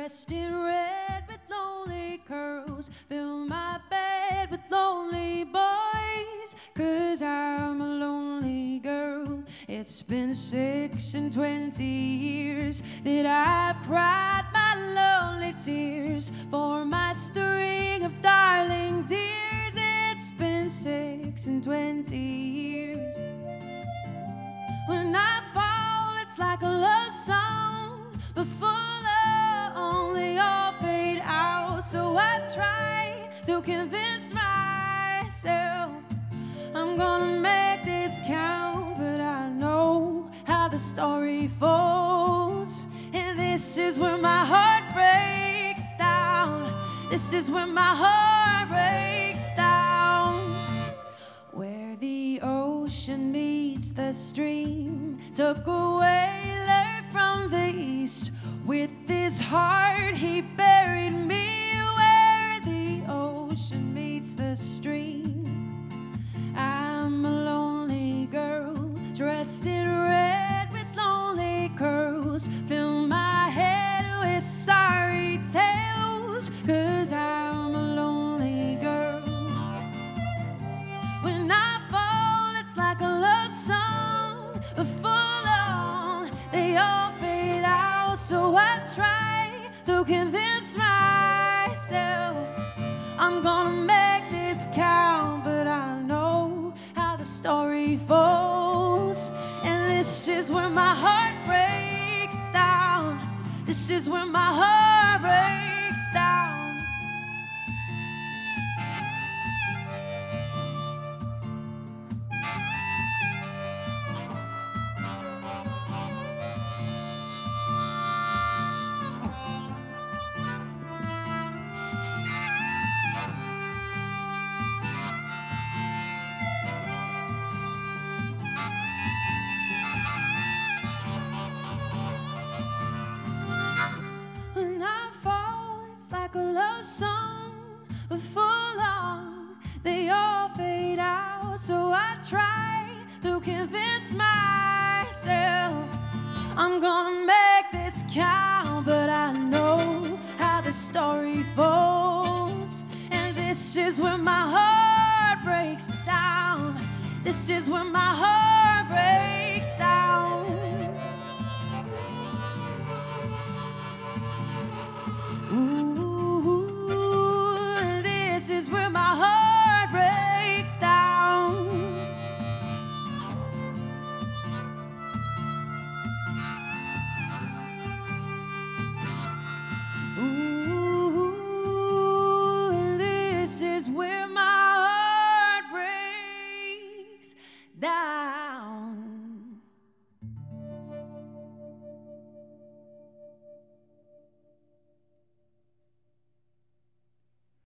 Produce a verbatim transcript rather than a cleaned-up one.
dressed in red with lonely curls, fill my bed with lonely boys, 'cause I'm a lonely girl. It's been six and twenty years that I've cried my lonely tears for my string of darling dears. It's been six and twenty years. When I fall, it's like a love song, but full of they all fade out. So I try to convince myself I'm gonna make this count, but I know how the story falls, and this is where my heart breaks down. This is where my heart breaks down. Where the ocean meets the stream, took a whaler from the east. With his heart he buried me. Where the ocean meets the stream, I'm a lonely girl, dressed in red with lonely curls, fill my head with sorry tales, 'cause I'm a lonely girl. When I fall, it's like a love song, but full on they all fade out. So I try to convince myself I'm gonna make this count, but I know how the story falls, and this is where my heart breaks down. This is where my heart breaks down. Like a love song, but full on they all fade out. So I try to convince myself I'm gonna make this count, but I know how the story falls, and this is where my heart breaks down. This is where my heart breaks down. Ooh. This is where my heart breaks down. Ooh, this is where my heart breaks down.